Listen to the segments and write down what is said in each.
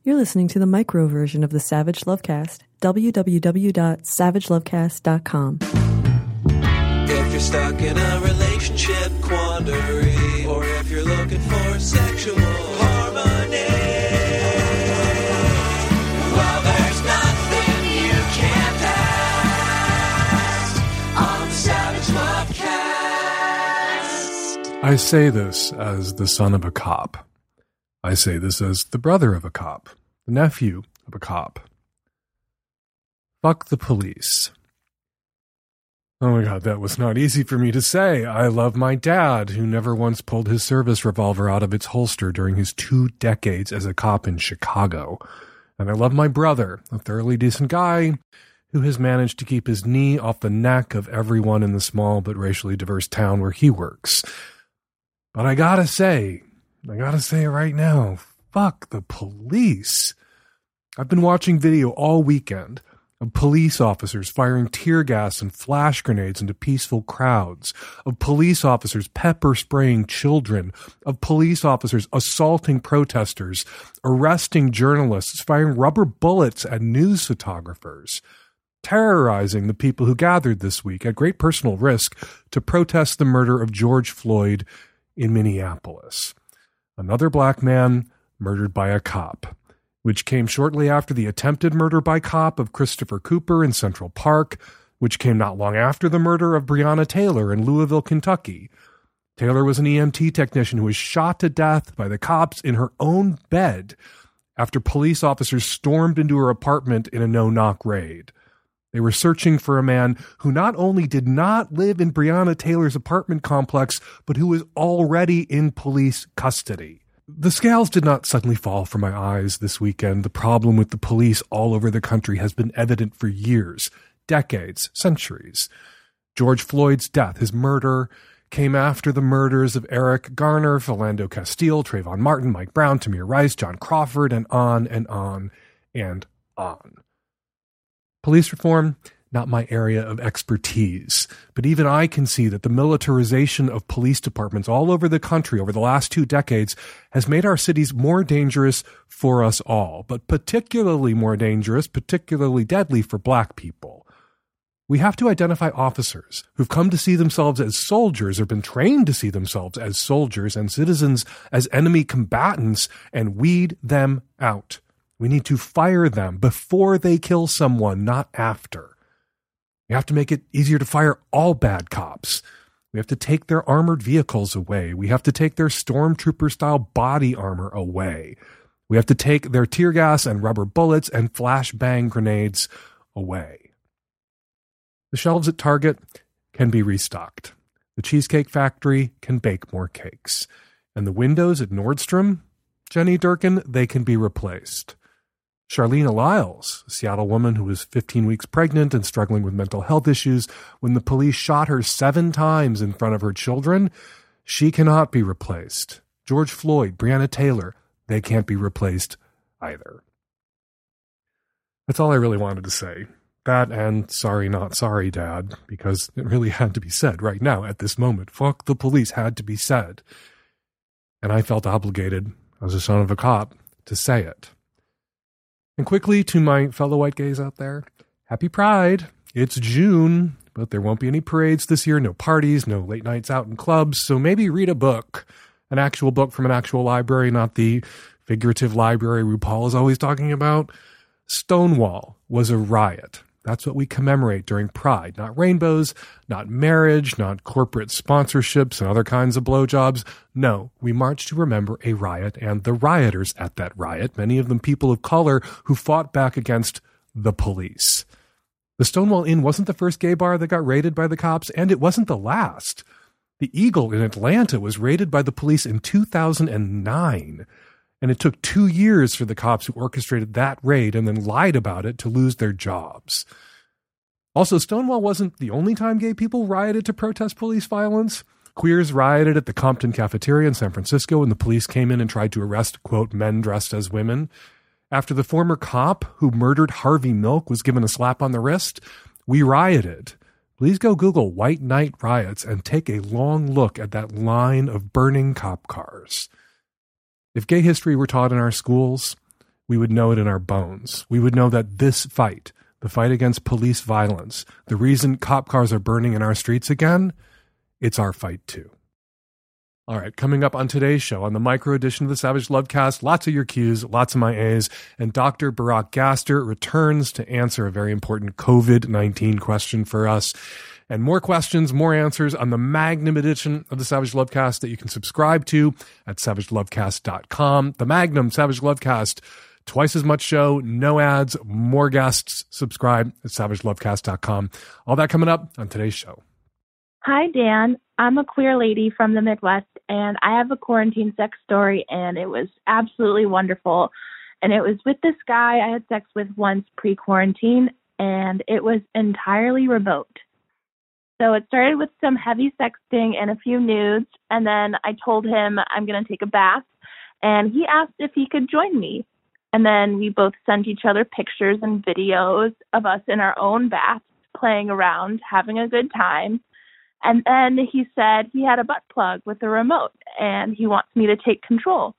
You're listening to the micro version of the Savage Lovecast. www.savagelovecast.com. If you're stuck in a relationship quandary, or if you're looking for sexual harmony, well, there's nothing you can't ask on the Savage Lovecast. I say this as the son of a cop. I say this as the brother of a cop, the nephew of a cop. Fuck the police. Oh my God, that was not easy for me to say. I love my dad, who never once pulled his service revolver out of its holster during his 2 decades as a cop in Chicago. And I love my brother, a thoroughly decent guy who has managed to keep his knee off the neck of everyone in the small but racially diverse town where he works. But I gotta say it right now, fuck the police. I've been watching video all weekend of police officers firing tear gas and flash grenades into peaceful crowds, of police officers pepper spraying children, of police officers assaulting protesters, arresting journalists, firing rubber bullets at news photographers, terrorizing the people who gathered this week at great personal risk to protest the murder of George Floyd in Minneapolis. Another black man murdered by a cop, which came shortly after the attempted murder by cop of Christopher Cooper in Central Park, which came not long after the murder of Breonna Taylor in Louisville, Kentucky. Taylor was an EMT technician who was shot to death by the cops in her own bed after police officers stormed into her apartment in a no-knock raid. They were searching for a man who not only did not live in Breonna Taylor's apartment complex, but who was already in police custody. The scales did not suddenly fall from my eyes this weekend. The problem with the police all over the country has been evident for years, decades, centuries. George Floyd's death, his murder, came after the murders of Eric Garner, Philando Castile, Trayvon Martin, Mike Brown, Tamir Rice, John Crawford, and on and on and on. Police reform, not my area of expertise, but even I can see that the militarization of police departments all over the country over the last 2 decades has made our cities more dangerous for us all, but particularly more dangerous, particularly deadly for black people. We have to identify officers who've come to see themselves as soldiers or been trained to see themselves as soldiers and citizens as enemy combatants and weed them out. We need to fire them before they kill someone, not after. We have to make it easier to fire all bad cops. We have to take their armored vehicles away. We have to take their stormtrooper-style body armor away. We have to take their tear gas and rubber bullets and flashbang grenades away. The shelves at Target can be restocked. The Cheesecake Factory can bake more cakes. And the windows at Nordstrom, Jenny Durkin, they can be replaced. Charlene Lyles, a Seattle woman who was 15 weeks pregnant and struggling with mental health issues, when the police shot her 7 times in front of her children, she cannot be replaced. George Floyd, Breonna Taylor, they can't be replaced either. That's all I really wanted to say. That and sorry, not sorry, Dad, because it really had to be said right now at this moment. Fuck the police had to be said. And I felt obligated, as a son of a cop, to say it. And quickly to my fellow white gays out there, happy Pride. It's June, but there won't be any parades this year, no parties, no late nights out in clubs, so maybe read a book, an actual book from an actual library, not the figurative library RuPaul is always talking about. Stonewall was a riot. That's what we commemorate during Pride. Not rainbows, not marriage, not corporate sponsorships and other kinds of blowjobs. No, we march to remember a riot and the rioters at that riot, many of them people of color who fought back against the police. The Stonewall Inn wasn't the first gay bar that got raided by the cops, and it wasn't the last. The Eagle in Atlanta was raided by the police in 2009. And it took 2 years for the cops who orchestrated that raid and then lied about it to lose their jobs. Also, Stonewall wasn't the only time gay people rioted to protest police violence. Queers rioted at the Compton Cafeteria in San Francisco when the police came in and tried to arrest, quote, men dressed as women. After the former cop who murdered Harvey Milk was given a slap on the wrist, we rioted. Please go Google White Night riots and take a long look at that line of burning cop cars. If gay history were taught in our schools, we would know it in our bones. We would know that this fight, the fight against police violence, the reason cop cars are burning in our streets again, it's our fight too. All right, coming up on today's show, on the micro edition of the Savage Lovecast, lots of your Q's, lots of my A's, and Dr. Barak Gaster returns to answer a very important COVID-19 question for us. And more questions, more answers on the Magnum edition of the Savage Lovecast that you can subscribe to at savagelovecast.com. The Magnum Savage Lovecast, twice as much show, no ads, more guests. Subscribe at savagelovecast.com. All that coming up on today's show. Hi, Dan. I'm a queer lady from the Midwest, and I have a quarantine sex story, and it was absolutely wonderful. And it was with this guy I had sex with once pre-quarantine, and it was entirely remote. So it started with some heavy sexting and a few nudes, and then I told him I'm going to take a bath, and he asked if he could join me. And then we both sent each other pictures and videos of us in our own baths, playing around, having a good time. And then he said he had a butt plug with a remote, and he wants me to take control.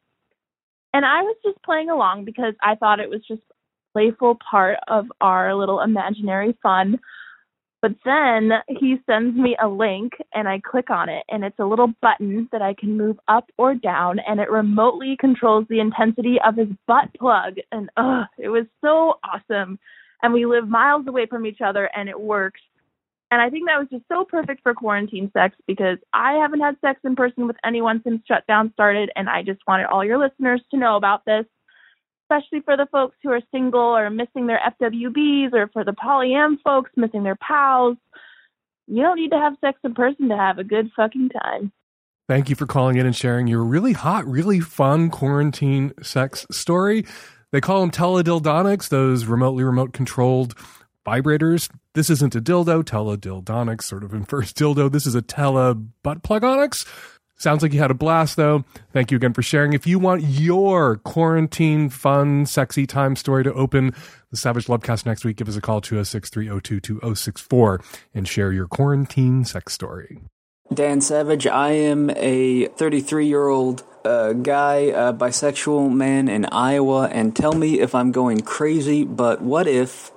And I was just playing along because I thought it was just a playful part of our little imaginary fun. But then he sends me a link, and I click on it, and it's a little button that I can move up or down, and it remotely controls the intensity of his butt plug. And it was so awesome. And we live miles away from each other, and it works. And I think that was just so perfect for quarantine sex because I haven't had sex in person with anyone since shutdown started, and I just wanted all your listeners to know about this, especially for the folks who are single or missing their FWBs, or for the polyam folks missing their pals. You don't need to have sex in person to have a good fucking time. Thank you for calling in and sharing your really hot, really fun quarantine sex story. They call them teledildonics, those remote controlled vibrators. This isn't a dildo. Teledildonics sort of infers dildo. This is a butt plugonics. Sounds like you had a blast, though. Thank you again for sharing. If you want your quarantine, fun, sexy time story to open the Savage Lovecast next week, give us a call, 206-302-2064, and share your quarantine sex story. Dan Savage, I am a 33-year-old guy, bisexual man in Iowa, and tell me if I'm going crazy, but what if...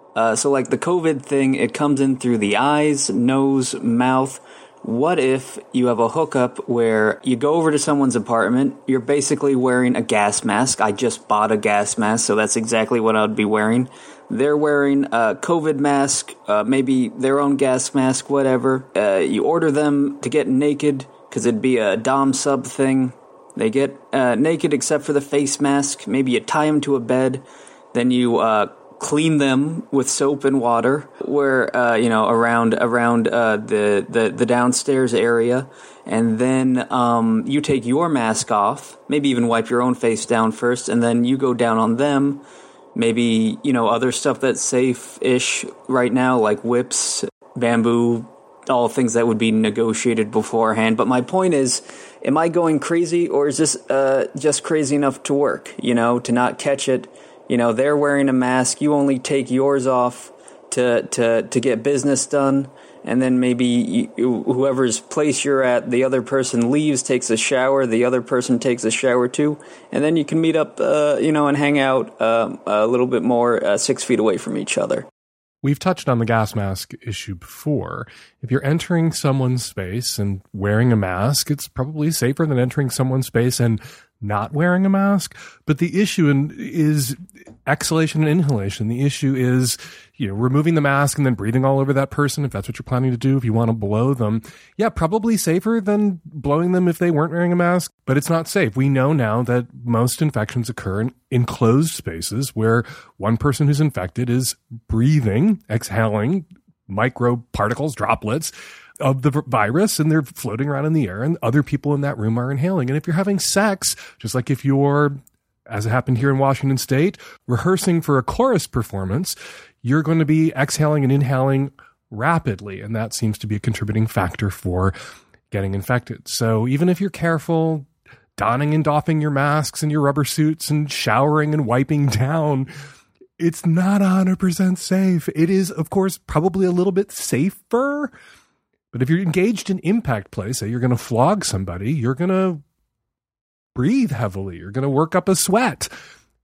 So like the COVID thing, it comes in through the eyes, nose, mouth. What if you have a hookup where you go over to someone's apartment, you're basically wearing a gas mask. I just bought a gas mask, so that's exactly what I would be wearing. They're wearing a COVID mask, maybe their own gas mask, whatever. You order them to get naked, because it'd be a dom sub thing. They get naked except for the face mask. Maybe you tie them to a bed. Then you... clean them with soap and water, where around the downstairs area, and then you take your mask off. Maybe even wipe your own face down first, and then you go down on them. Maybe other stuff that's safe-ish right now, like whips, bamboo, all things that would be negotiated beforehand. But my point is, am I going crazy, or is this just crazy enough to work? To not catch it. They're wearing a mask. You only take yours off to get business done, and then maybe whoever's place you're at, the other person leaves, takes a shower, the other person takes a shower too, and then you can meet up, and hang out a little bit more 6 feet away from each other. We've touched on the gas mask issue before. If you're entering someone's space and wearing a mask, it's probably safer than entering someone's space and not wearing a mask. But the issue is exhalation and inhalation. The issue is, removing the mask and then breathing all over that person, if that's what you're planning to do, if you want to blow them. Yeah, probably safer than blowing them if they weren't wearing a mask, but it's not safe. We know now that most infections occur in enclosed spaces where one person who's infected is breathing, exhaling microparticles, droplets of the virus, and they're floating around in the air, and other people in that room are inhaling. And if you're having sex, just like if you're, as it happened here in Washington State, rehearsing for a chorus performance, you're going to be exhaling and inhaling rapidly, and that seems to be a contributing factor for getting infected. So even if you're careful, donning and doffing your masks and your rubber suits and showering and wiping down, it's not 100% safe. It is, of course, probably a little bit safer. But if you're engaged in impact play, say you're going to flog somebody, you're going to breathe heavily. You're going to work up a sweat.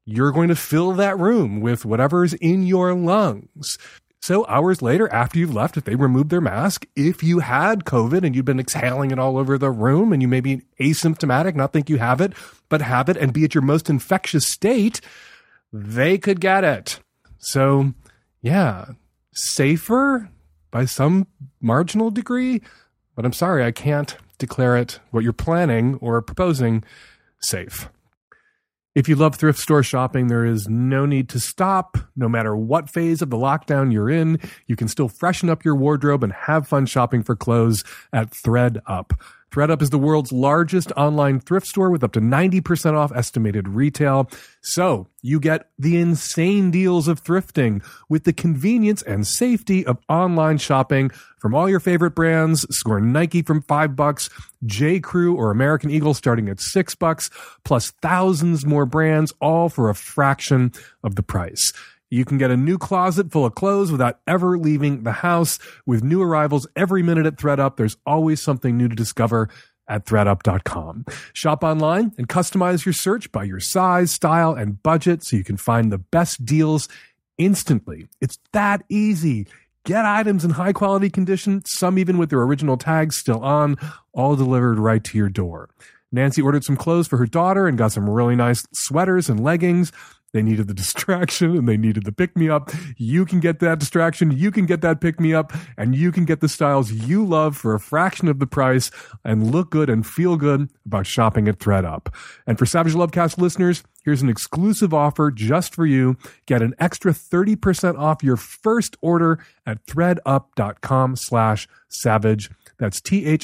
you're going to fill that room with whatever's in your lungs. So hours later, after you've left, if they remove their mask, if you had COVID and you've been exhaling it all over the room and you may be asymptomatic, not think you have it, but have it and be at your most infectious state, they could get it. So, yeah, safer by some marginal degree, but I'm sorry, I can't declare it what you're planning or proposing safe. If you love thrift store shopping, there is no need to stop. No matter what phase of the lockdown you're in, you can still freshen up your wardrobe and have fun shopping for clothes at ThredUp. ThredUp is the world's largest online thrift store with up to 90% off estimated retail. So you get the insane deals of thrifting with the convenience and safety of online shopping from all your favorite brands. Score Nike from $5, J. Crew or American Eagle starting at $6, plus thousands more brands, all for a fraction of the price. You can get a new closet full of clothes without ever leaving the house. With new arrivals every minute at ThredUp, there's always something new to discover at thredup.com. Shop online and customize your search by your size, style, and budget so you can find the best deals instantly. It's that easy. Get items in high quality condition, some even with their original tags still on, all delivered right to your door. Nancy ordered some clothes for her daughter and got some really nice sweaters and leggings. They needed the distraction and they needed the pick-me-up. You can get that distraction, you can get that pick-me-up, and you can get the styles you love for a fraction of the price and look good and feel good about shopping at ThredUp. And for Savage Lovecast listeners, here's an exclusive offer just for you. Get an extra 30% off your first order at thredup.com/savage. That's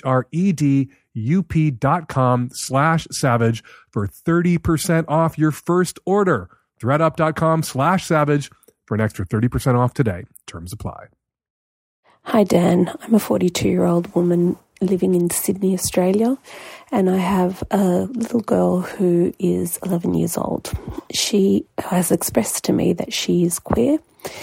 ThredUp.com/savage for 30% off your first order. thredup.com/savage for an extra 30% off today. Terms apply. Hi, Dan. I'm a 42-year-old woman living in Sydney, Australia, and I have a little girl who is 11 years old. She has expressed to me that she is queer,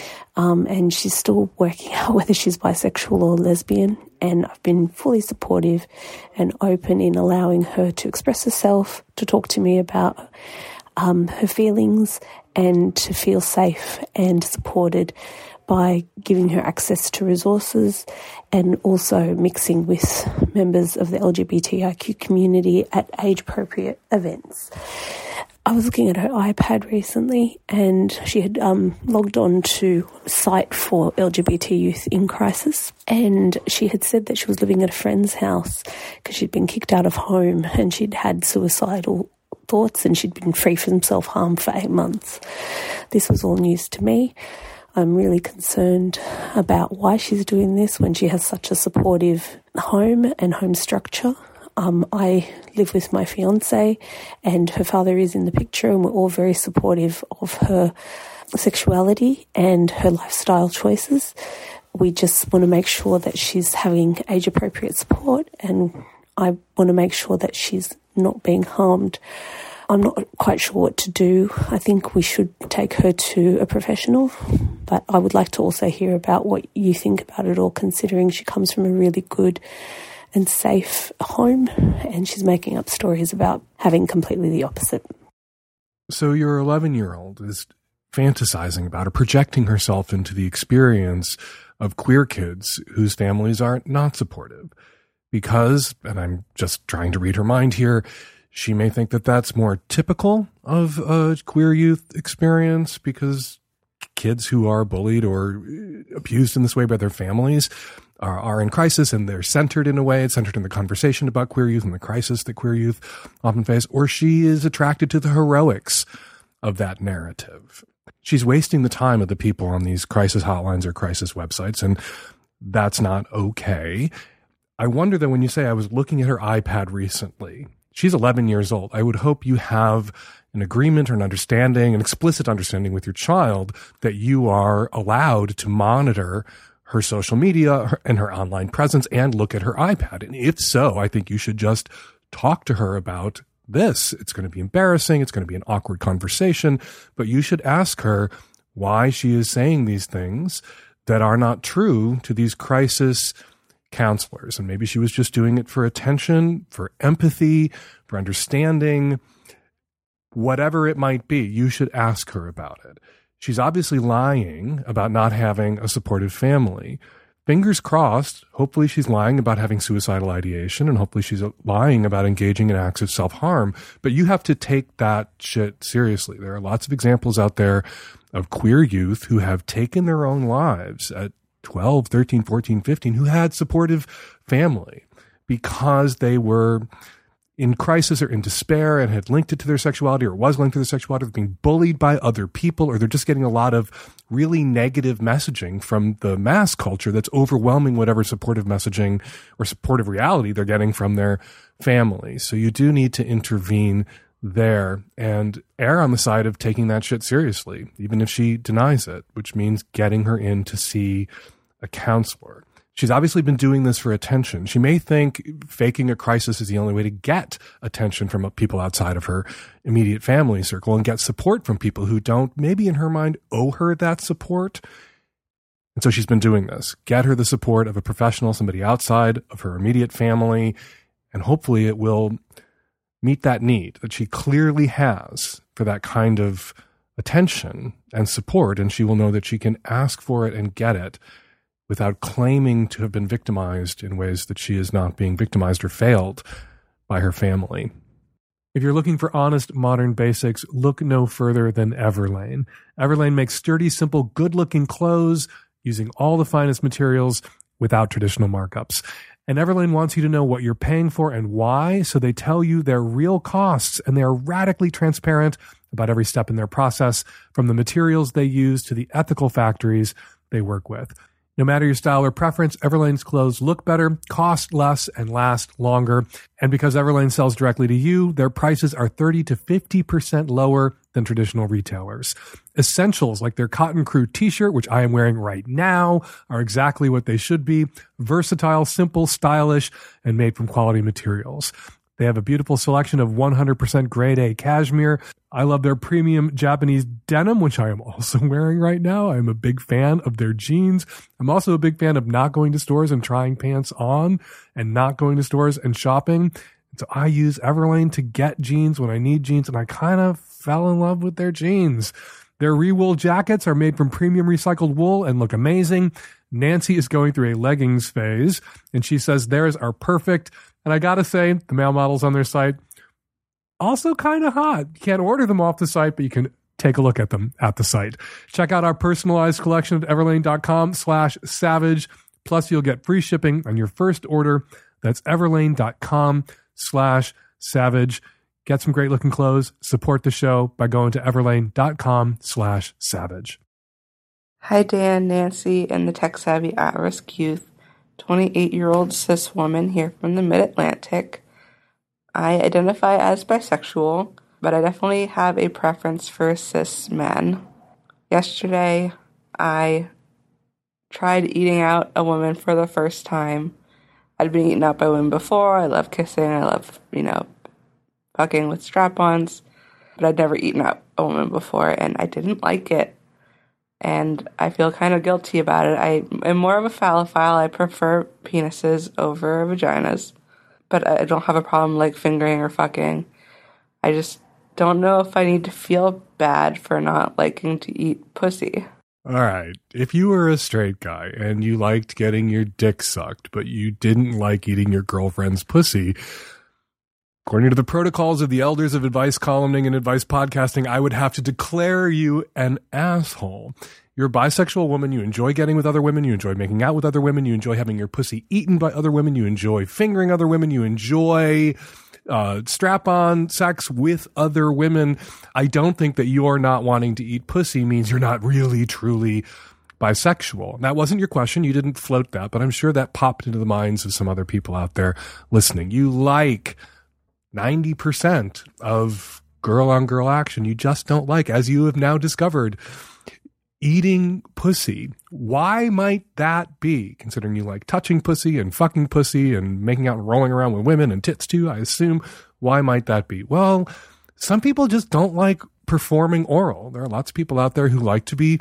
and she's still working out whether she's bisexual or lesbian, and I've been fully supportive and open in allowing her to express herself, to talk to me about her feelings, and to feel safe and supported by giving her access to resources and also mixing with members of the LGBTIQ community at age-appropriate events. I was looking at her iPad recently and she had logged on to a site for LGBT youth in crisis, and she had said that she was living at a friend's house because she'd been kicked out of home and she'd had suicidal thoughts and she'd been free from self-harm for 8 months. This was all news to me. I'm really concerned about why she's doing this when she has such a supportive home and home structure. I live with my fiancé and her father is in the picture, and we're all very supportive of her sexuality and her lifestyle choices. We just want to make sure that she's having age-appropriate support, and I want to make sure that she's not being harmed. I'm not quite sure what to do. I think we should take her to a professional, but I would like to also hear about what you think about it all, considering she comes from a really good and safe home and she's making up stories about having completely the opposite. So your 11-year-old is fantasizing about or projecting herself into the experience of queer kids whose families are not supportive because, and I'm just trying to read her mind here, she may think that that's more typical of a queer youth experience because kids who are bullied or abused in this way by their families are in crisis, and they're centered in a way. It's centered in the conversation about queer youth and the crisis that queer youth often face, or she is attracted to the heroics of that narrative. She's wasting the time of the people on these crisis hotlines or crisis websites, and that's not okay. I wonder that when you say I was looking at her iPad recently, she's 11 years old. I would hope you have an agreement or an understanding, an explicit understanding with your child that you are allowed to monitor her social media and her online presence and look at her iPad. And if so, I think you should just talk to her about this. It's going to be embarrassing. It's going to be an awkward conversation, but you should ask her why she is saying these things that are not true to these crisis counselors. And maybe she was just doing it for attention, for empathy, for understanding. whatever it might be, you should ask her about it. She's obviously lying about not having a supportive family. Fingers crossed, hopefully she's lying about having suicidal ideation, and hopefully she's lying about engaging in acts of self-harm. But you have to take that shit seriously. There are lots of examples out there of queer youth who have taken their own lives at 12, 13, 14, 15, who had supportive family because they were in crisis or in despair and had linked it to their sexuality or was linked to their sexuality, they're being bullied by other people, or they're just getting a lot of really negative messaging from the mass culture that's overwhelming whatever supportive messaging or supportive reality they're getting from their family. So you do need to intervene there and err on the side of taking that shit seriously, even if she denies it, which means getting her in to see a counselor. She's obviously been doing this for attention. She may think faking a crisis is the only way to get attention from people outside of her immediate family circle and get support from people who don't, maybe in her mind, owe her that support. And so she's been doing this. Get her the support of a professional, somebody outside of her immediate family, and hopefully it will meet that need that she clearly has for that kind of attention and support, and she will know that she can ask for it and get it without claiming to have been victimized in ways that she is not being victimized or failed by her family. If you're looking for honest modern basics, look no further than Everlane. Everlane makes sturdy, simple, good-looking clothes using all the finest materials without traditional markups. And Everlane wants you to know what you're paying for and why, so they tell you their real costs, and they are radically transparent about every step in their process, from the materials they use to the ethical factories they work with. No matter your style or preference, Everlane's clothes look better, cost less, and last longer. And because Everlane sells directly to you, their prices are 30 to 50% lower than traditional retailers. Essentials like their Cotton Crew t-shirt, which I am wearing right now, are exactly what they should be. Versatile, simple, stylish, and made from quality materials. They have a beautiful selection of 100% grade A cashmere. I love their premium Japanese denim, which I am also wearing right now. I'm a big fan of their jeans. I'm also a big fan of not going to stores and trying pants on and not going to stores and shopping. So I use Everlane to get jeans when I need jeans, and I kind of fell in love with their jeans. Their Rewool jackets are made from premium recycled wool and look amazing. Nancy is going through a leggings phase, and she says theirs are perfect. And I gotta say, the male models on their site, also kind of hot. You can't order them off the site, but you can take a look at them at the site. Check out our personalized collection at everlane.com/savage. Plus, you'll get free shipping on your first order. That's everlane.com/savage. Get some great looking clothes. Support the show by going to everlane.com/savage. Hi, Dan, Nancy, and the tech-savvy at-risk youth. 28-year-old cis woman here from the Mid-Atlantic. I identify as bisexual, but I definitely have a preference for cis men. Yesterday, I tried eating out a woman for the first time. I'd been eaten out by women before. I love kissing. I love, fucking with strap-ons. But I'd never eaten out a woman before, and I didn't like it. And I feel kind of guilty about it. I am more of a phallophile. I prefer penises over vaginas. But I don't have a problem like fingering or fucking. I just don't know if I need to feel bad for not liking to eat pussy. All right. If you were a straight guy and you liked getting your dick sucked, but you didn't like eating your girlfriend's pussy, according to the protocols of the elders of advice columning and advice podcasting, I would have to declare you an asshole. You're a bisexual woman. You enjoy getting with other women. You enjoy making out with other women. You enjoy having your pussy eaten by other women. You enjoy fingering other women. You enjoy strap-on sex with other women. I don't think that you're not wanting to eat pussy means you're not really, truly bisexual. That wasn't your question. You didn't float that, but I'm sure that popped into the minds of some other people out there listening. You like 90% of girl-on-girl action. You just don't like, as you have now discovered, eating pussy. Why might that be, considering you like touching pussy and fucking pussy and making out and rolling around with women and tits too, I assume? Why might that be? Well, some people just don't like performing oral. There are lots of people out there who like to be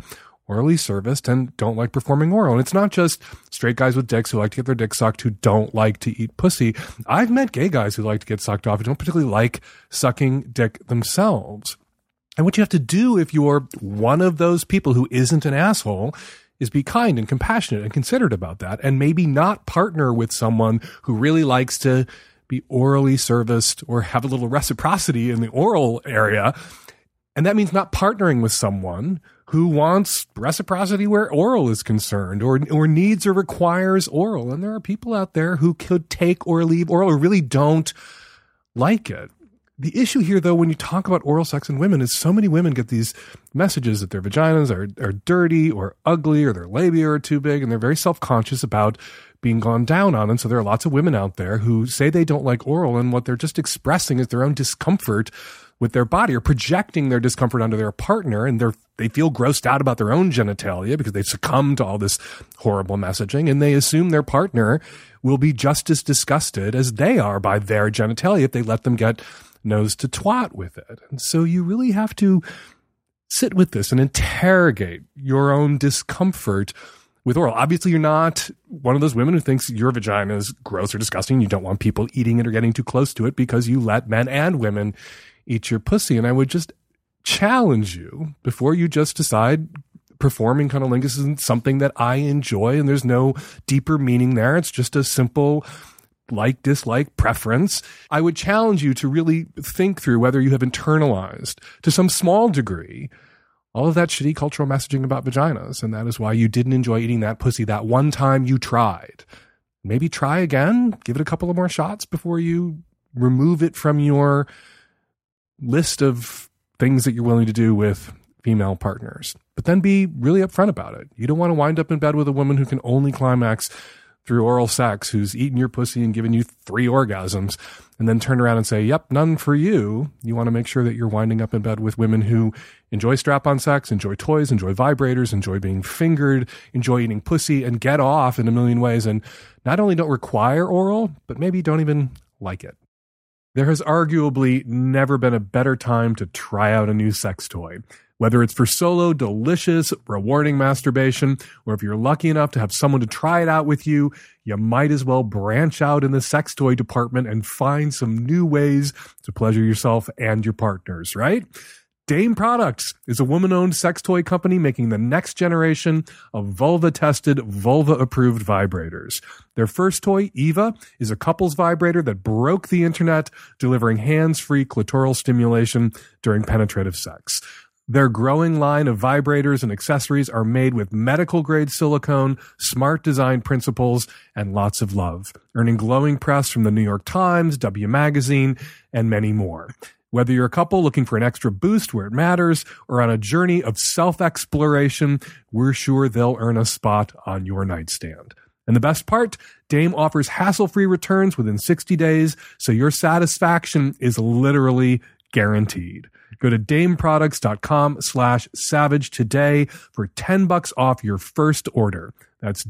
orally serviced and don't like performing oral. And it's not just straight guys with dicks who like to get their dick sucked who don't like to eat pussy. I've met gay guys who like to get sucked off who don't particularly like sucking dick themselves. And what you have to do if you're one of those people who isn't an asshole is be kind and compassionate and considerate about that, and maybe not partner with someone who really likes to be orally serviced or have a little reciprocity in the oral area. And that means not partnering with someone who wants reciprocity where oral is concerned, or needs or requires oral. And there are people out there who could take or leave oral or really don't like it. The issue here, though, when you talk about oral sex in women, is so many women get these messages that their vaginas are dirty or ugly or their labia are too big, and they're very self-conscious about being gone down on. And so there are lots of women out there who say they don't like oral, and what they're just expressing is their own discomfort with their body, or projecting their discomfort onto their partner, and they feel grossed out about their own genitalia because they've succumbed to all this horrible messaging, and they assume their partner will be just as disgusted as they are by their genitalia if they let them get nose to twat with it. And so you really have to sit with this and interrogate your own discomfort with oral. Obviously, you're not one of those women who thinks your vagina is gross or disgusting. You don't want people eating it or getting too close to it because you let men and women eat your pussy. And I would just challenge you, before you just decide performing cunnilingus isn't something that I enjoy and there's no deeper meaning there, it's just a simple like, dislike, preference, I would challenge you to really think through whether you have internalized, to some small degree, all of that shitty cultural messaging about vaginas. And that is why you didn't enjoy eating that pussy that one time you tried. Maybe try again, give it a couple of more shots before you remove it from your list of things that you're willing to do with female partners. But then be really upfront about it. You don't want to wind up in bed with a woman who can only climax through oral sex, who's eaten your pussy and given you 3 orgasms, and then turn around and say, yep, none for you. You want to make sure that you're winding up in bed with women who enjoy strap-on sex, enjoy toys, enjoy vibrators, enjoy being fingered, enjoy eating pussy, and get off in a million ways, and not only don't require oral, but maybe don't even like it. There has arguably never been a better time to try out a new sex toy. Whether it's for solo, delicious, rewarding masturbation, or if you're lucky enough to have someone to try it out with you, you might as well branch out in the sex toy department and find some new ways to pleasure yourself and your partners, right? Dame Products is a woman-owned sex toy company making the next generation of vulva-tested, vulva-approved vibrators. Their first toy, Eva, is a couples vibrator that broke the internet, delivering hands-free clitoral stimulation during penetrative sex. Their growing line of vibrators and accessories are made with medical-grade silicone, smart design principles, and lots of love, earning glowing press from the New York Times, W Magazine, and many more. Whether you're a couple looking for an extra boost where it matters, or on a journey of self-exploration, we're sure they'll earn a spot on your nightstand. And the best part, Dame offers hassle-free returns within 60 days, so your satisfaction is literally guaranteed. Go to dameproducts.com/savage today for $10 off your first order. That's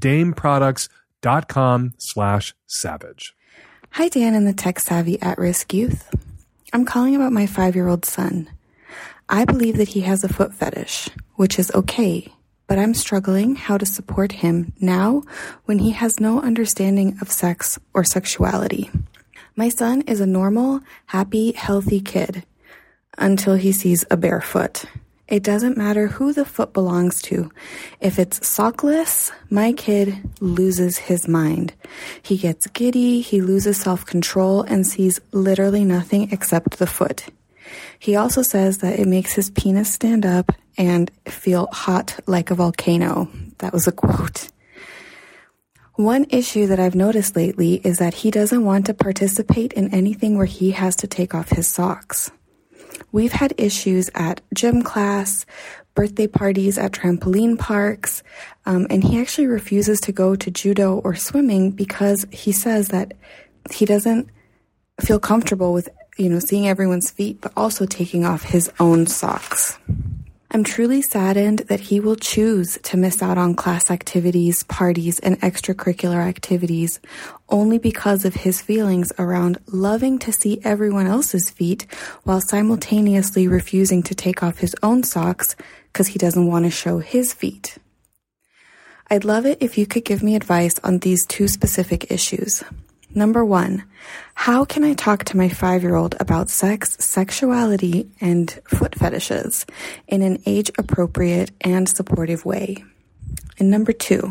dameproducts.com/savage. Hi, Dan and the tech-savvy at-risk youth. I'm calling about my 5-year-old son. I believe that he has a foot fetish, which is okay, but I'm struggling how to support him now when he has no understanding of sex or sexuality. My son is a normal, happy, healthy kid until he sees a bare foot. It doesn't matter who the foot belongs to. If it's sockless, my kid loses his mind. He gets giddy, he loses self-control, and sees literally nothing except the foot. He also says that it makes his penis stand up and feel hot like a volcano. That was a quote. One issue that I've noticed lately is that he doesn't want to participate in anything where he has to take off his socks. We've had issues at gym class, birthday parties at trampoline parks, and he actually refuses to go to judo or swimming because he says that he doesn't feel comfortable with, seeing everyone's feet, but also taking off his own socks. I'm I'm truly saddened that he will choose to miss out on class activities, parties, and extracurricular activities only because of his feelings around loving to see everyone else's feet while simultaneously refusing to take off his own socks because he doesn't want to show his feet. I'd love it if you could give me advice on these two specific issues. Number 1, how can I talk to my 5-year-old about sex, sexuality, and foot fetishes in an age-appropriate and supportive way? And number 2,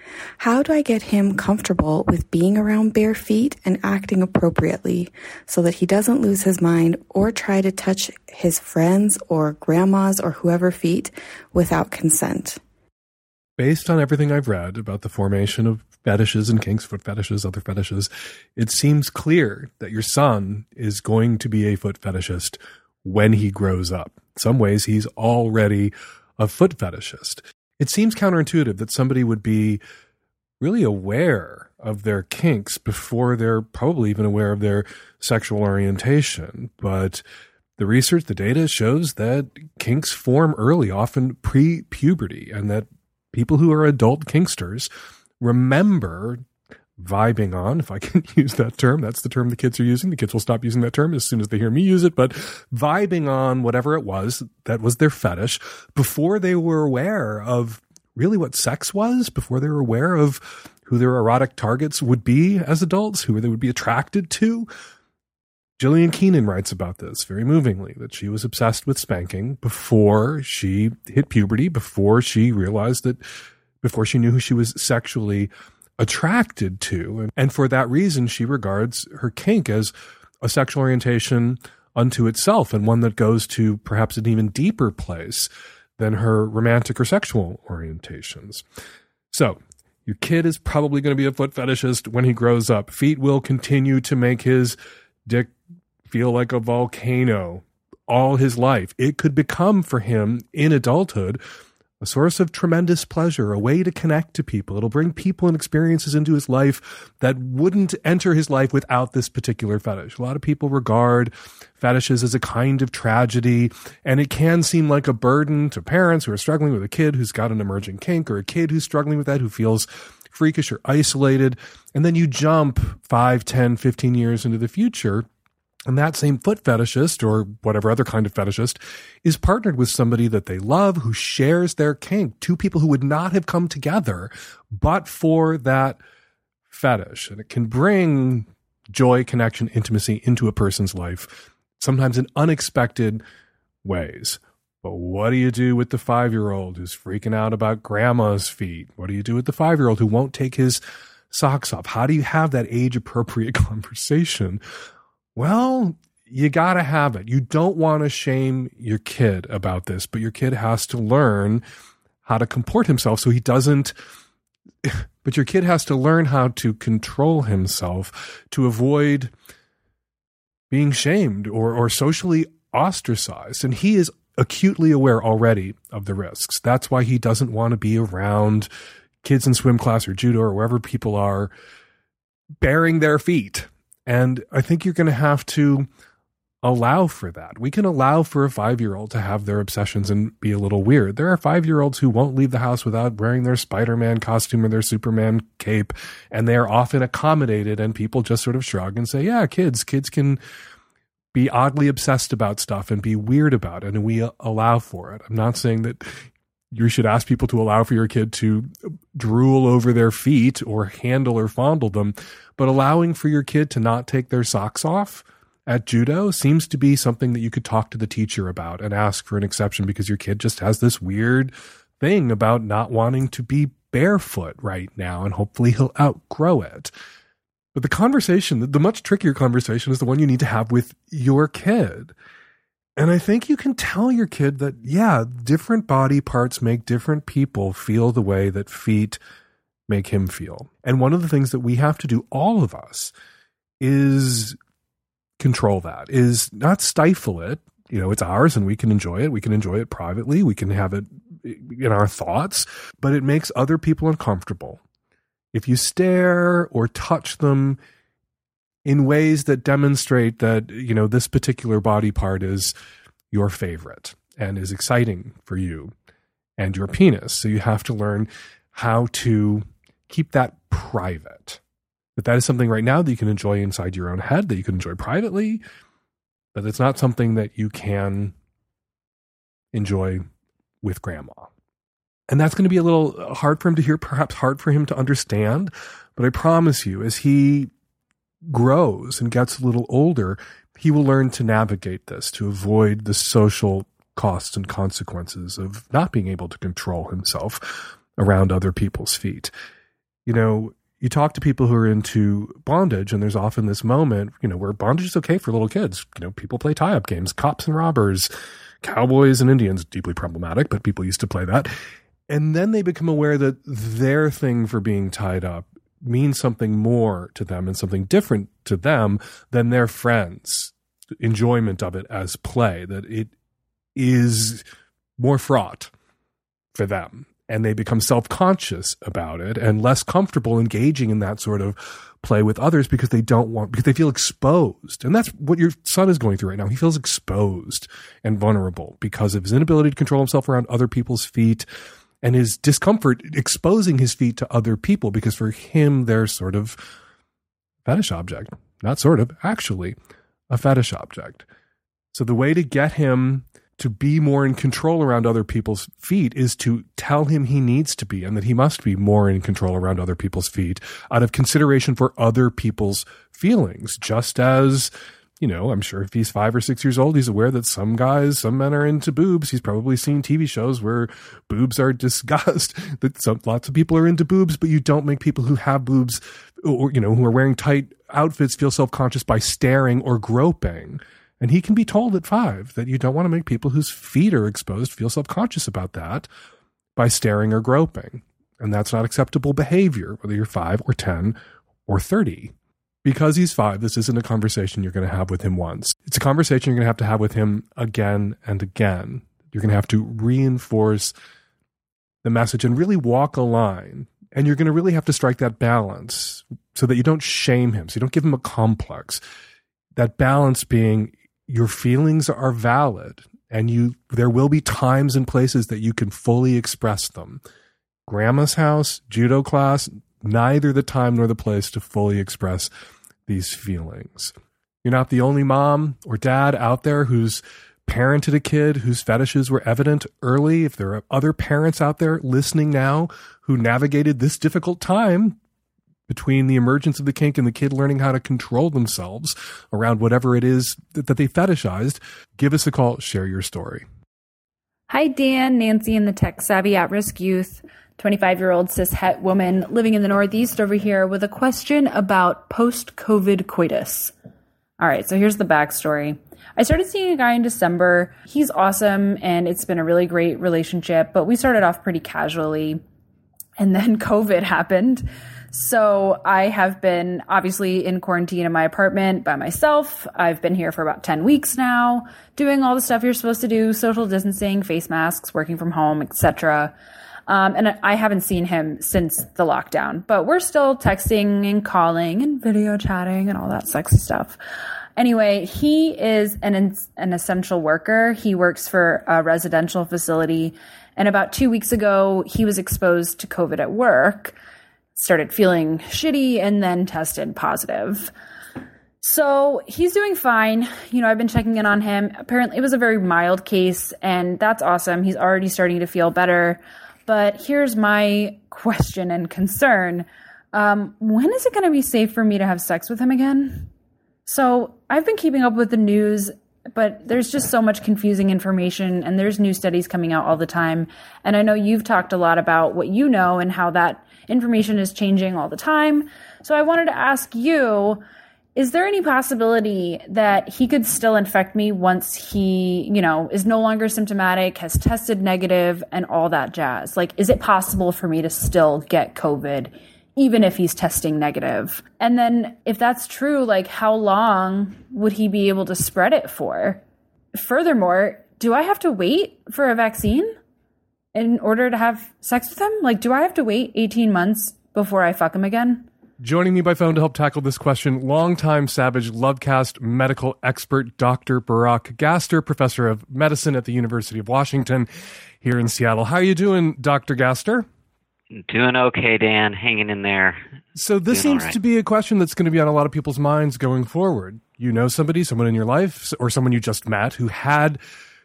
how do I get him comfortable with being around bare feet and acting appropriately so that he doesn't lose his mind or try to touch his friends or grandma's or whoever feet without consent? Based on everything I've read about the formation of fetishes and kinks, foot fetishes, other fetishes, it seems clear that your son is going to be a foot fetishist when he grows up. In some ways, he's already a foot fetishist. It seems counterintuitive that somebody would be really aware of their kinks before they're probably even aware of their sexual orientation. But the research, the data shows that kinks form early, often pre-puberty, and that people who are adult kinksters remember vibing on, if I can use that term. That's the term the kids are using. The kids will stop using that term as soon as they hear me use it, but vibing on whatever it was that was their fetish before they were aware of really what sex was, before they were aware of who their erotic targets would be as adults, who they would be attracted to. Gillian Keenan writes about this very movingly, that she was obsessed with spanking before she hit puberty, before she realized that, before she knew who she was sexually attracted to. And for that reason, she regards her kink as a sexual orientation unto itself, and one that goes to perhaps an even deeper place than her romantic or sexual orientations. So your kid is probably going to be a foot fetishist when he grows up. Feet will continue to make his dick feel like a volcano all his life. It could become for him in adulthood a source of tremendous pleasure, a way to connect to people. It'll bring people and experiences into his life that wouldn't enter his life without this particular fetish. A lot of people regard fetishes as a kind of tragedy, and it can seem like a burden to parents who are struggling with a kid who's got an emerging kink, or a kid who's struggling with that, who feels freakish or isolated. And then you jump 5, 10, 15 years into the future, and that same foot fetishist, or whatever other kind of fetishist, is partnered with somebody that they love, who shares their kink. Two people who would not have come together but for that fetish. And it can bring joy, connection, intimacy into a person's life, sometimes in unexpected ways. But what do you do with the 5-year-old who's freaking out about grandma's feet? What do you do with the 5-year-old who won't take his socks off? How do you have that age-appropriate conversation? Well, you got to have it. You don't want to shame your kid about this, but your kid has to learn how to comport himself so he doesn't, but your kid has to learn how to control himself to avoid being shamed or socially ostracized. And he is acutely aware already of the risks. That's why he doesn't want to be around kids in swim class or judo or wherever people are baring their feet. And I think you're going to have to allow for that. We can allow for a 5-year-old to have their obsessions and be a little weird. There are 5-year-olds who won't leave the house without wearing their Spider-Man costume or their Superman cape, and they are often accommodated, and people just sort of shrug and say, yeah, kids can be oddly obsessed about stuff and be weird about it, and we allow for it. I'm not saying that you should ask people to allow for your kid to drool over their feet or handle or fondle them, but allowing for your kid to not take their socks off at judo seems to be something that you could talk to the teacher about and ask for an exception, because your kid just has this weird thing about not wanting to be barefoot right now, and hopefully he'll outgrow it. But the conversation, the much trickier conversation, is the one you need to have with your kid. And I think you can tell your kid that, yeah, different body parts make different people feel the way that feet make him feel. And one of the things that we have to do, all of us, is control that, is not stifle it. You know, it's ours and we can enjoy it. We can enjoy it privately. We can have it in our thoughts, but it makes other people uncomfortable if you stare or touch them in ways that demonstrate that, you know, this particular body part is your favorite. and is exciting for you and your penis. So you have to learn how to keep that private. That is something right now that you can enjoy inside your own head, that you can enjoy privately, but it's not something that you can enjoy with grandma. And that's going to be a little hard for him to hear, perhaps hard for him to understand. But I promise you, as he grows and gets a little older, he will learn to navigate this, to avoid the social costs and consequences of not being able to control himself around other people's feet. You know, you talk to people who are into bondage, and there's often this moment, you know, where bondage is okay for little kids. You know, people play tie-up games, cops and robbers, cowboys and Indians, deeply problematic, but people used to play that. And then they become aware that their thing for being tied up means something more to them and something different to them than their friends' enjoyment of it as play, that it is more fraught for them. And they become self-conscious about it and less comfortable engaging in that sort of play with others because they feel exposed. And that's what your son is going through right now. He feels exposed and vulnerable because of his inability to control himself around other people's feet and his discomfort exposing his feet to other people, because for him, they're sort of fetish object. Not sort of, actually a fetish object. So the way to get him to be more in control around other people's feet is to tell him he needs to be, and that he must be more in control around other people's feet out of consideration for other people's feelings. Just as, you know, I'm sure if he's 5 or 6 years old, he's aware that some men are into boobs. He's probably seen TV shows where boobs are discussed, that lots of people are into boobs, but you don't make people who have boobs or, you know, who are wearing tight outfits feel self-conscious by staring or groping. And he can be told at 5 that you don't want to make people whose feet are exposed feel self-conscious about that by staring or groping. And that's not acceptable behavior, whether you're 5 or 10 or 30. Because he's 5, this isn't a conversation you're going to have with him once. It's a conversation you're going to have with him again and again. You're going to have to reinforce the message and really walk a line. And you're going to really have to strike that balance so that you don't shame him, so you don't give him a complex. That balance being, your feelings are valid, and there will be times and places that you can fully express them. Grandma's house, judo class, neither the time nor the place to fully express these feelings. You're not the only mom or dad out there who's parented a kid whose fetishes were evident early. If there are other parents out there listening now who navigated this difficult time between the emergence of the kink and the kid learning how to control themselves around whatever it is that they fetishized, give us a call, share your story. Hi, Dan, Nancy, and the tech-savvy at-risk youth, 25-year-old cis-het woman living in the Northeast over here with a question about post-COVID coitus. All right, so here's the backstory. I started seeing a guy in December. He's awesome, and it's been a really great relationship, but we started off pretty casually, and then COVID happened. So I have been obviously in quarantine in my apartment by myself. I've been here for about 10 weeks now, doing all the stuff you're supposed to do, social distancing, face masks, working from home, etc. And I haven't seen him since the lockdown, but we're still texting and calling and video chatting and all that sexy stuff. Anyway, he is an essential worker. He works for a residential facility. And about 2 weeks ago, he was exposed to COVID at work, started feeling shitty, and then tested positive. So he's doing fine. You know, I've been checking in on him. Apparently it was a very mild case, and that's awesome. He's already starting to feel better. But here's my question and concern. When is it going to be safe for me to have sex with him again? So I've been keeping up with the news, but there's just so much confusing information, and there's new studies coming out all the time. And I know you've talked a lot about what you know and how that information is changing all the time. So I wanted to ask you, is there any possibility that he could still infect me once he, you know, is no longer symptomatic, has tested negative, and all that jazz? Like, is it possible for me to still get COVID even if he's testing negative? And then if that's true, like, how long would he be able to spread it for? Furthermore, do I have to wait for a vaccine in order to have sex with him? Like, do I have to wait 18 months before I fuck him again? Joining me by phone to help tackle this question, longtime Savage Lovecast medical expert Dr. Barak Gaster, professor of medicine at the University of Washington here in Seattle. How are you doing, Dr. Gaster? Doing okay, Dan. Hanging in there. So this seems to be a question that's going to be on a lot of people's minds going forward. You know somebody, someone in your life, or someone you just met who had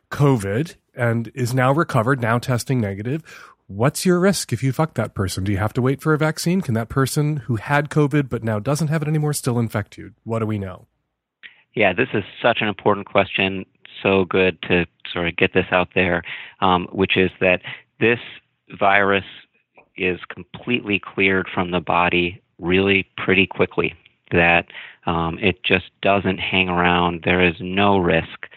COVID and is now recovered, now testing negative. What's your risk if you fuck that person? Do you have to wait for a vaccine? Can that person who had COVID but now doesn't have it anymore still infect you? What do we know? Yeah, this is such an important question. So good to sort of get this out there, which is that this virus is completely cleared from the body really pretty quickly, that it just doesn't hang around. There is no risk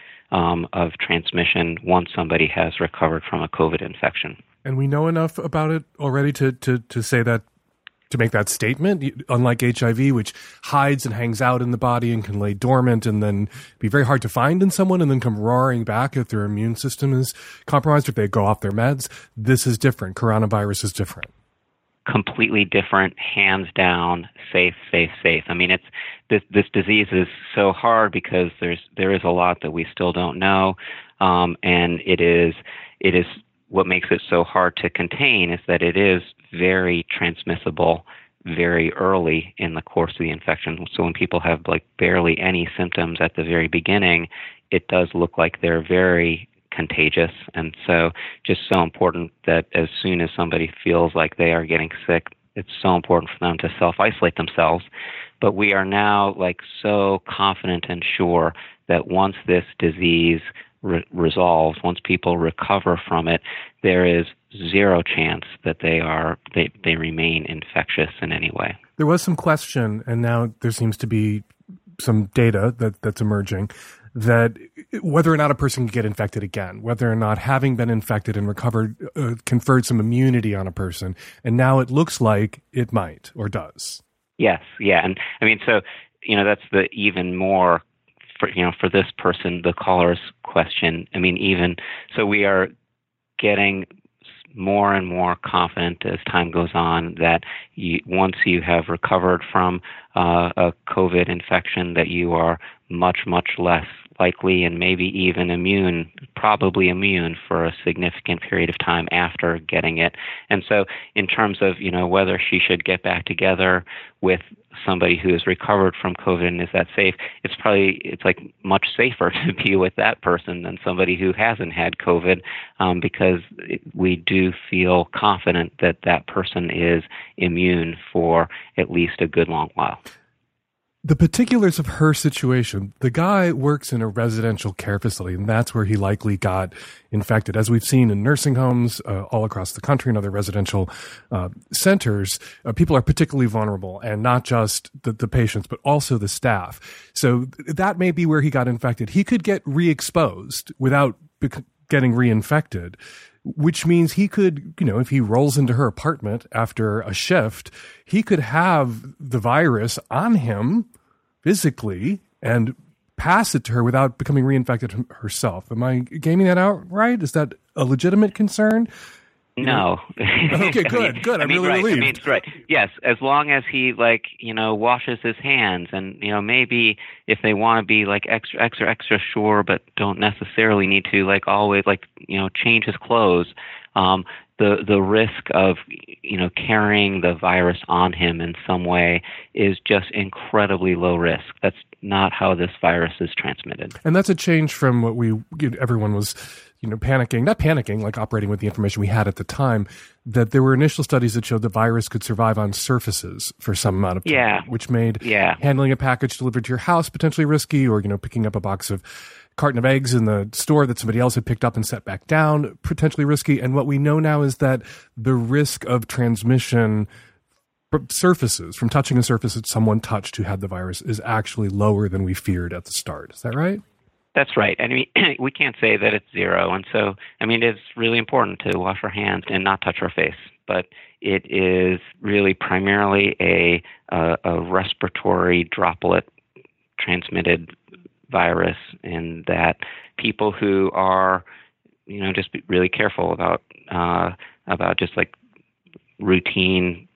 of transmission once somebody has recovered from a COVID infection. And we know enough about it already to say that, to make that statement, unlike HIV, which hides and hangs out in the body and can lay dormant and then be very hard to find in someone and then come roaring back if their immune system is compromised, if they go off their meds. This is different. Coronavirus is different. Completely different, hands down, safe. I mean, this disease is so hard because there is a lot that we still don't know, and it is what makes it so hard to contain is that it is very transmissible very early in the course of the infection. So when people have like barely any symptoms at the very beginning, it does look like they're very contagious. And so just so important that as soon as somebody feels like they are getting sick, it's so important for them to self-isolate themselves. But we are now like so confident and sure that once this disease resolves, once people recover from it, there is zero chance that they remain infectious in any way. There was some question, and now there seems to be some data that's emerging, that whether or not a person can get infected again, whether or not having been infected and recovered conferred some immunity on a person, and now it looks like it might or does. Yes, yeah, and I mean, so that's the even more for this person, the caller's question. I mean, even so, we are getting more and more confident as time goes on that once you have recovered from a COVID infection, that you are much, much less likely and maybe even probably immune for a significant period of time after getting it. And so in terms of, whether she should get back together with somebody who has recovered from COVID and is that safe, it's like much safer to be with that person than somebody who hasn't had COVID, because we do feel confident that that person is immune for at least a good long while. The particulars of her situation, the guy works in a residential care facility, and that's where he likely got infected. As we've seen in nursing homes all across the country and other residential centers, people are particularly vulnerable, and not just the patients, but also the staff. So that may be where he got infected. He could get re-exposed without getting reinfected, which means he could, if he rolls into her apartment after a shift, he could have the virus on him physically and pass it to her without becoming reinfected herself. Am I gaming that out right? Is that a legitimate concern? No. Okay, good. I'm really relieved. Right. Yes, as long as he washes his hands, and maybe if they want to be like extra sure, but don't necessarily need to always change his clothes. The risk of carrying the virus on him in some way is just incredibly low risk. That's not how this virus is transmitted. And that's a change from what everyone was not panicking, like operating with the information we had at the time, that there were initial studies that showed the virus could survive on surfaces for some amount of time, which made handling a package delivered to your house potentially risky, or, picking up a carton of eggs in the store that somebody else had picked up and set back down, potentially risky. And what we know now is that the risk of transmission surfaces, from touching a surface that someone touched who had the virus, is actually lower than we feared at the start. Is that right? That's right. I mean, we can't say that it's zero. And so, it's really important to wash our hands and not touch our face. But it is really primarily a respiratory droplet transmitted virus, in that people who are, just be really careful about just like routine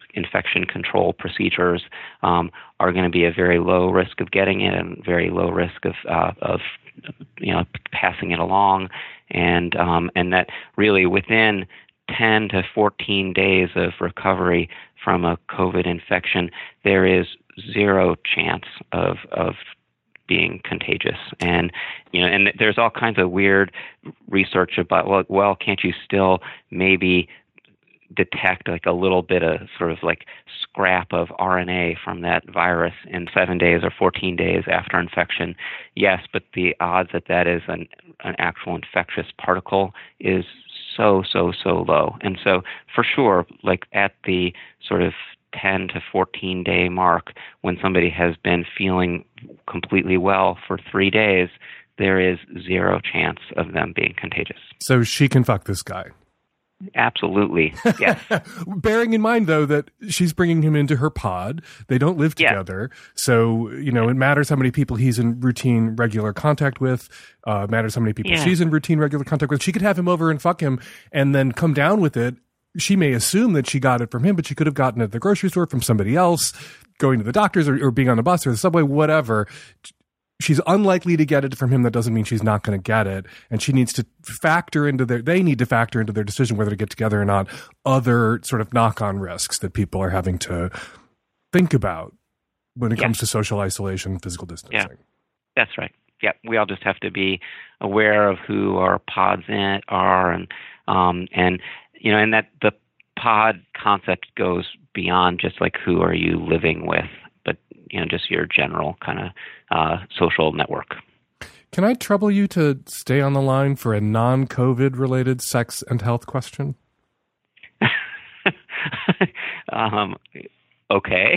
infection control procedures are going to be a very low risk of getting it and very low risk of passing it along, and that really within 10 to 14 days of recovery from a COVID infection, there is zero chance of being contagious. And and there's all kinds of weird research about, well, can't you still maybe detect like a little bit of sort of like scrap of RNA from that virus in 7 days or 14 days after infection? Yes, but the odds that is an actual infectious particle is so low. And so for sure, like at the sort of 10 to 14 day mark, when somebody has been feeling completely well for 3 days, there is zero chance of them being contagious. So she can fuck this guy. Absolutely, yes. Bearing in mind, though, that she's bringing him into her pod. They don't live together. So, it matters how many people he's in routine, regular contact with. Matters how many people she's in routine, regular contact with. She could have him over and fuck him and then come down with it. She may assume that she got it from him, but she could have gotten it at the grocery store from somebody else, going to the doctor's or being on the bus or the subway, whatever. She's unlikely to get it from him. That doesn't mean she's not going to get it. And she needs to they need to factor into their decision whether to get together or not other sort of knock-on risks that people are having to think about when it comes to social isolation, physical distancing. Yeah, that's right. Yeah, we all just have to be aware of who our pods are, and that the pod concept goes beyond just like who are you living with, but just your general kind of social network. Can I trouble you to stay on the line for a non-COVID related sex and health question? Okay.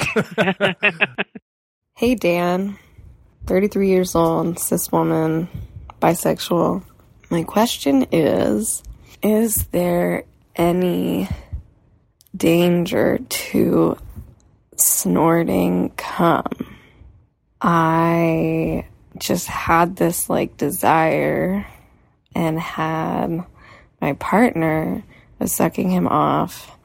Hey, Dan. 33 years old, cis woman, bisexual. My question is there any danger to snorting cum? I just had this desire and had my partner was sucking him off.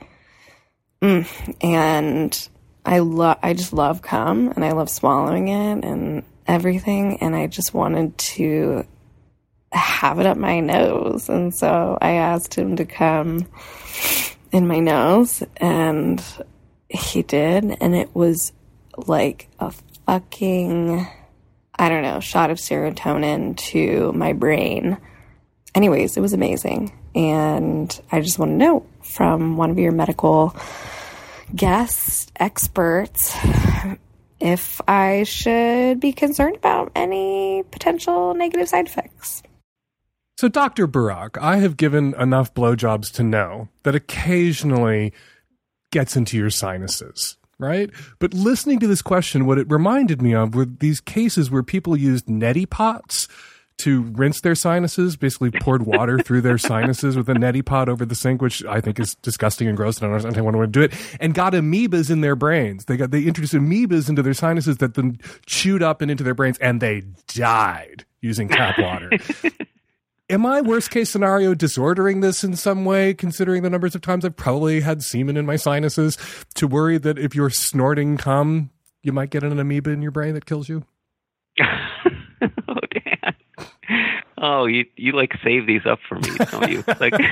And I just love cum and I love swallowing it and everything. And I just wanted to have it up my nose. And so I asked him to come in my nose and he did. And it was like a fucking, shot of serotonin to my brain. Anyways, it was amazing. And I just want to know from one of your medical guest experts if I should be concerned about any potential negative side effects. So, Dr. Barak, I have given enough blowjobs to know that occasionally gets into your sinuses, right? But listening to this question, what it reminded me of were these cases where people used neti pots to rinse their sinuses, basically poured water through their sinuses with a neti pot over the sink, which I think is disgusting and gross, and I don't understand why anyone would do it, and got amoebas in their brains. They introduced amoebas into their sinuses that then chewed up and into their brains, and they died using tap water. Am I, worst case scenario, disordering this in some way, considering the numbers of times I've probably had semen in my sinuses, to worry that if you're snorting cum, you might get an amoeba in your brain that kills you? Oh, Dan. Oh, you save these up for me, don't you?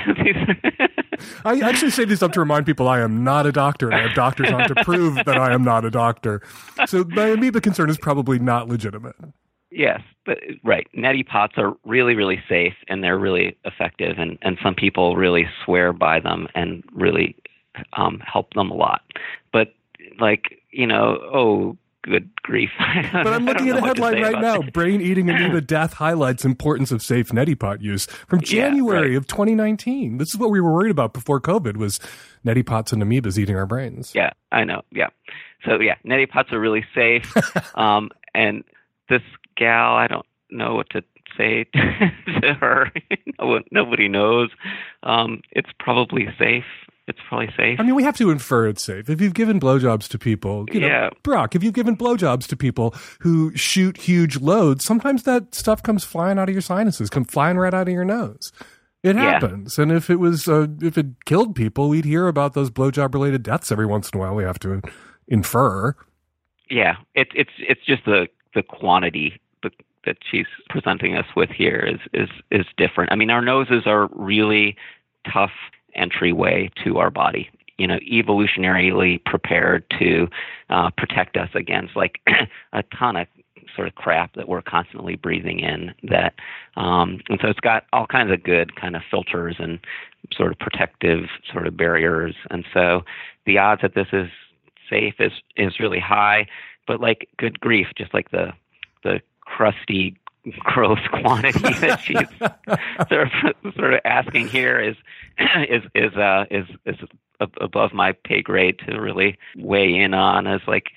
I actually say these up to remind people I am not a doctor, and I have doctors on to prove that I am not a doctor. So my amoeba concern is probably not legitimate. Yes, but right. Neti pots are really, really safe, and they're really effective, and some people really swear by them and really help them a lot. But good grief. But I'm looking at a headline right now. Brain-eating amoeba death highlights importance of safe neti pot use from January of 2019. This is what we were worried about before COVID, was neti pots and amoebas eating our brains. Yeah, I know. Yeah. So, neti pots are really safe. And this gal, I don't know what to say to her. Nobody knows. It's probably safe. It's probably safe. I mean, we have to infer it's safe. If you've given blowjobs to people, Brock, if you've given blowjobs to people who shoot huge loads, sometimes that stuff comes flying out of your sinuses, come flying right out of your nose. It happens. And if it was, if it killed people, we'd hear about those blowjob related deaths every once in a while. We have to infer. Yeah. It's just the quantity that she's presenting us with here is different. I mean, our noses are really tough entryway to our body, evolutionarily prepared to protect us against like a ton of sort of crap that we're constantly breathing in, that and so it's got all kinds of good kind of filters and sort of protective sort of barriers. And so the odds that this is safe is really high, but like, good grief, just like the crusty, gross quantity that she's sort of asking here is above my pay grade to really weigh in on as like,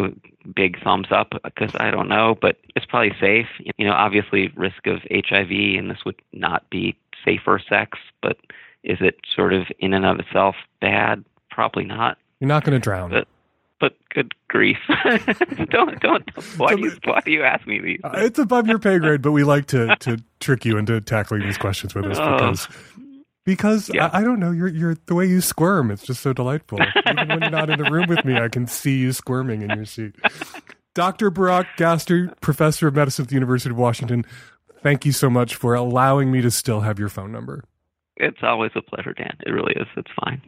big thumbs up, because I don't know, but it's probably safe. Obviously risk of HIV, and this would not be safer sex, but is it sort of in and of itself bad? Probably not. You're not going to drown. But good grief. don't. Why do you ask me these? It's above your pay grade, but we like to trick you into tackling these questions with us because yeah. I don't know, you're the way you squirm. It's just so delightful. Even when you're not in the room with me, I can see you squirming in your seat. Dr. Barak Gaster, professor of medicine at the University of Washington, thank you so much for allowing me to still have your phone number. It's always a pleasure, Dan. It really is. It's fine.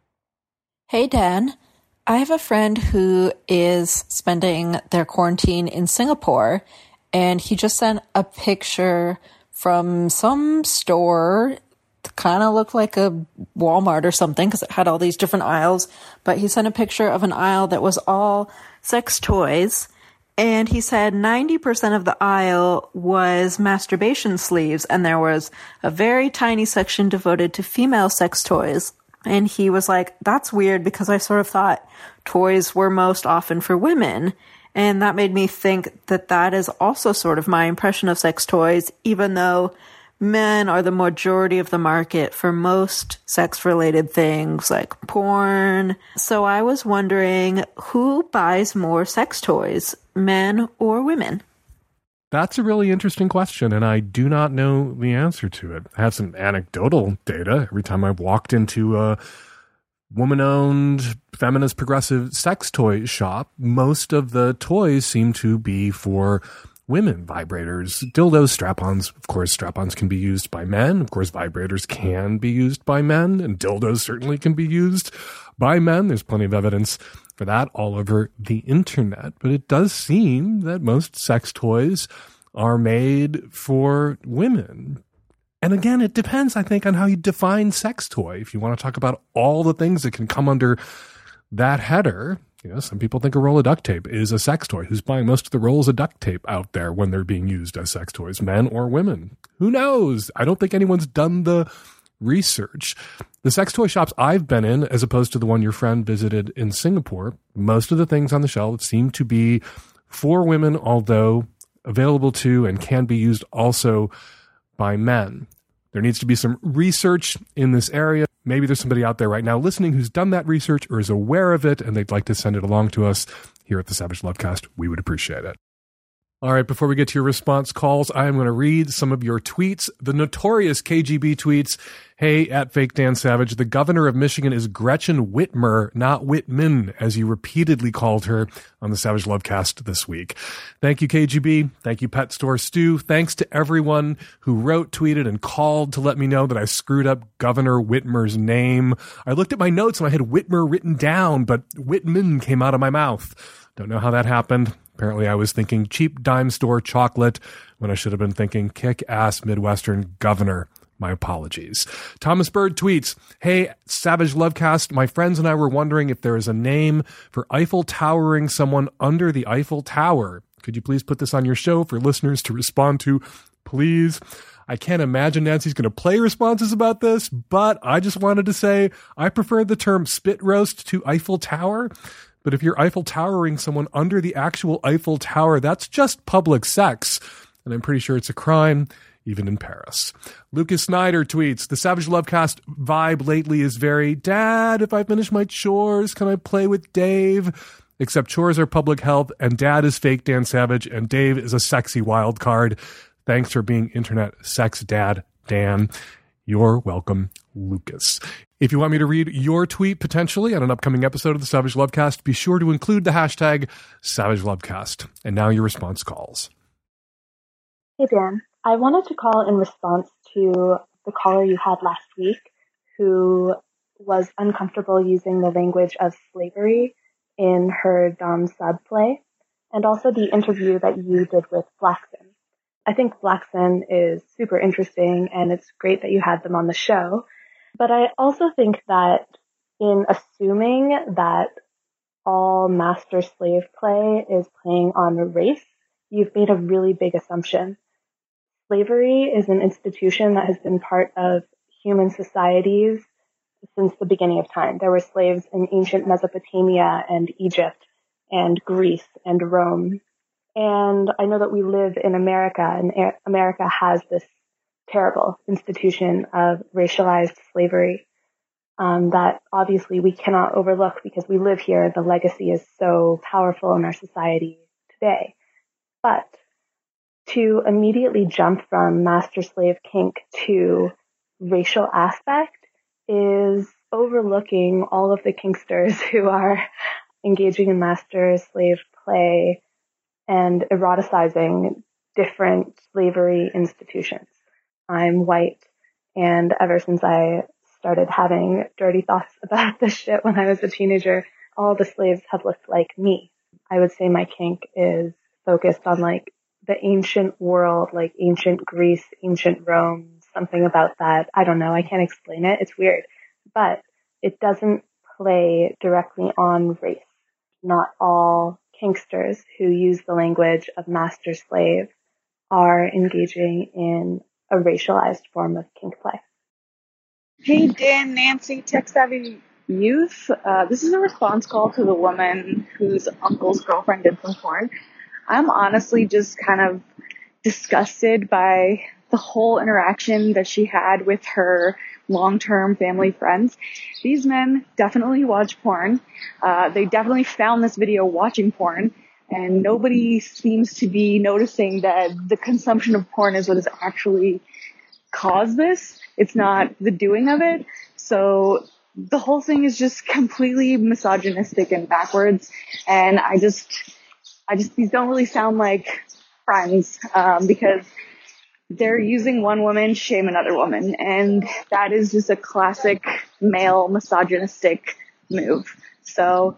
Hey, Dan. I have a friend who is spending their quarantine in Singapore, and he just sent a picture from some store. Kind of looked like a Walmart or something because it had all these different aisles, but he sent a picture of an aisle that was all sex toys, and he said 90% of the aisle was masturbation sleeves, and there was a very tiny section devoted to female sex toys. And he was like, that's weird because I sort of thought toys were most often for women. And that made me think that is also sort of my impression of sex toys, even though men are the majority of the market for most sex-related things like porn. So I was wondering, who buys more sex toys, men or women? That's a really interesting question, and I do not know the answer to it. I have some anecdotal data. Every time I've walked into a woman-owned, feminist, progressive sex toy shop, most of the toys seem to be for women. Vibrators, dildos, strap-ons. Of course, strap-ons can be used by men. Of course, vibrators can be used by men, and dildos certainly can be used by men. There's plenty of evidence for that all over the internet. But it does seem that most sex toys are made for women. And again, it depends, I think, on how you define sex toy. If you want to talk about all the things that can come under that header, some people think a roll of duct tape is a sex toy. Who's buying most of the rolls of duct tape out there when they're being used as sex toys, men or women? Who knows? I don't think anyone's done the research. The sex toy shops I've been in, as opposed to the one your friend visited in Singapore, most of the things on the shelf seem to be for women, although available to and can be used also by men. There needs to be some research in this area. Maybe there's somebody out there right now listening who's done that research or is aware of it, and they'd like to send it along to us here at the Savage Lovecast. We would appreciate it. All right, before we get to your response calls, I am going to read some of your tweets. The notorious KGB tweets. Hey, at Fake Dan Savage, the governor of Michigan is Gretchen Whitmer, not Whitman, as you repeatedly called her on the Savage Lovecast this week. Thank you, KGB. Thank you, Pet Store Stu. Thanks to everyone who wrote, tweeted, and called to let me know that I screwed up Governor Whitmer's name. I looked at my notes and I had Whitmer written down, but Whitman came out of my mouth. Don't know how that happened. Apparently I was thinking cheap dime store chocolate when I should have been thinking kick-ass Midwestern governor. My apologies. Thomas Bird tweets, hey, Savage Lovecast, my friends and I were wondering if there is a name for Eiffel Towering someone under the Eiffel Tower. Could you please put this on your show for listeners to respond to, please? I can't imagine Nancy's going to play responses about this, but I just wanted to say I prefer the term spit roast to Eiffel Tower. But if you're Eiffel Towering someone under the actual Eiffel Tower, that's just public sex. And I'm pretty sure it's a crime, even in Paris. Lucas Snyder tweets, the Savage Lovecast vibe lately is very, Dad, if I finish my chores, can I play with Dave? Except chores are public health, and Dad is Fake Dan Savage, and Dave is a sexy wild card. Thanks for being internet sex dad, Dan. You're welcome, Lucas. If you want me to read your tweet potentially on an upcoming episode of the Savage Lovecast, be sure to include the hashtag SavageLovecast. And now your response calls. Hey, Dan. I wanted to call in response to the caller you had last week who was uncomfortable using the language of slavery in her dom-sub play, and also the interview that you did with Blackson. I think Blackson is super interesting, and it's great that you had them on the show. But I also think that in assuming that all master-slave play is playing on race, you've made a really big assumption. Slavery is an institution that has been part of human societies since the beginning of time. There were slaves in ancient Mesopotamia and Egypt and Greece and Rome. And I know that we live in America, and America has this terrible institution of racialized slavery that obviously we cannot overlook because we live here. The legacy is so powerful in our society today. But to immediately jump from master-slave kink to racial aspect is overlooking all of the kinksters who are engaging in master-slave play and eroticizing different slavery institutions. I'm white, and ever since I started having dirty thoughts about this shit when I was a teenager, all the slaves have looked like me. I would say my kink is focused on like the ancient world, like ancient Greece, ancient Rome, something about that. I don't know. I can't explain it. It's weird. But it doesn't play directly on race. Not all kinksters who use the language of master-slave are engaging in a racialized form of kink play. Hey, Dan, Nancy, tech-savvy youth. This is a response call to the woman whose uncle's girlfriend did some porn. I'm honestly just kind of disgusted by the whole interaction that she had with her long-term family friends. These men definitely watch porn. They definitely found this video watching porn, and nobody seems to be noticing that the consumption of porn is what has actually caused this. It's not the doing of it. So the whole thing is just completely misogynistic and backwards. And I just, these don't really sound like friends, because they're using one woman to shame another woman. And that is just a classic male misogynistic move. So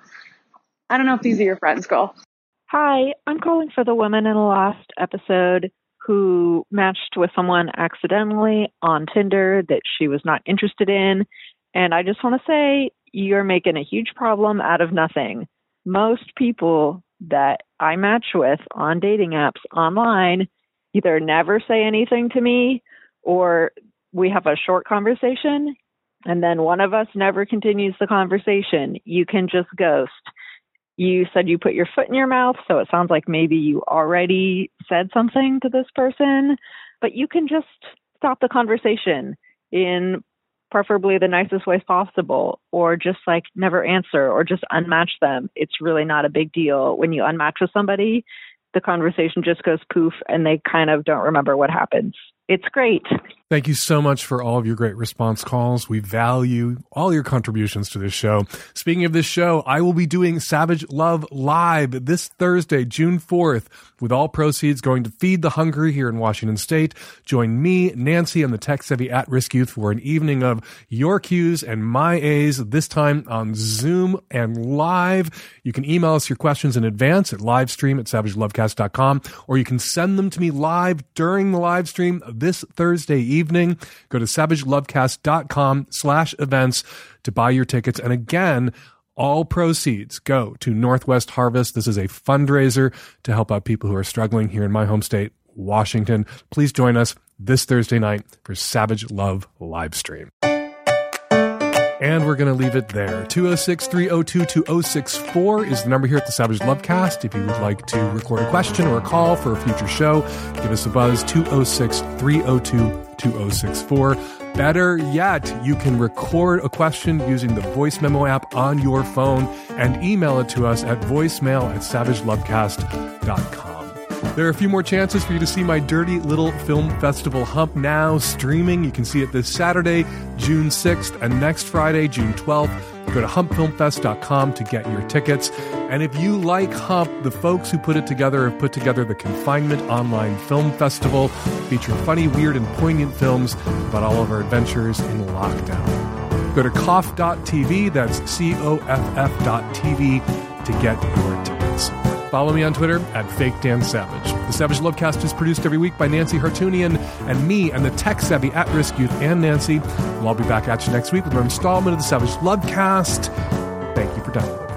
I don't know if these are your friends, girl. Hi, I'm calling for the woman in the last episode who matched with someone accidentally on Tinder that she was not interested in. And I just want to say, you're making a huge problem out of nothing. Most people that I match with on dating apps online either never say anything to me, or we have a short conversation and then one of us never continues the conversation. You can just ghost. You said you put your foot in your mouth, so it sounds like maybe you already said something to this person, but you can just stop the conversation in preferably the nicest way possible, or just like never answer or just unmatch them. It's really not a big deal. When you unmatch with somebody, the conversation just goes poof and they kind of don't remember what happens. It's great. Thank you so much for all of your great response calls. We value all your contributions to this show. Speaking of this show, I will be doing Savage Love Live this Thursday, June 4th, with all proceeds going to Feed the Hungry here in Washington State. Join me, Nancy, and the tech-savvy at-risk youth for an evening of your Q's and my A's, this time on Zoom and live. You can email us your questions in advance at livestream@savagelovecast.com, or you can send them to me live during the live stream this Thursday evening. Go to savagelovecast.com/events to buy your tickets. And again, all proceeds go to Northwest Harvest. This is a fundraiser to help out people who are struggling here in my home state, Washington. Please join us this Thursday night for Savage Love Livestream. And we're going to leave it there. 206-302-2064 is the number here at the Savage Lovecast. If you would like to record a question or a call for a future show, give us a buzz, 206-302-2064. Better yet, you can record a question using the voice memo app on your phone and email it to us at voicemail@savagelovecast.com. There are a few more chances for you to see my Dirty Little Film Festival Hump Now streaming. You can see it this Saturday, June 6th, and next Friday, June 12th. Go to humpfilmfest.com to get your tickets. And if you like Hump, the folks who put it together have put together the Confinement Online Film Festival, featuring funny, weird, and poignant films about all of our adventures in lockdown. Go to coff.tv, that's COFF.tv, to get your tickets. Follow me on Twitter at FakeDanSavage. The Savage Lovecast is produced every week by Nancy Hartunian and me and the tech-savvy at-risk youth and Nancy. We'll all be back at you next week with another installment of the Savage Lovecast. Thank you for downloading.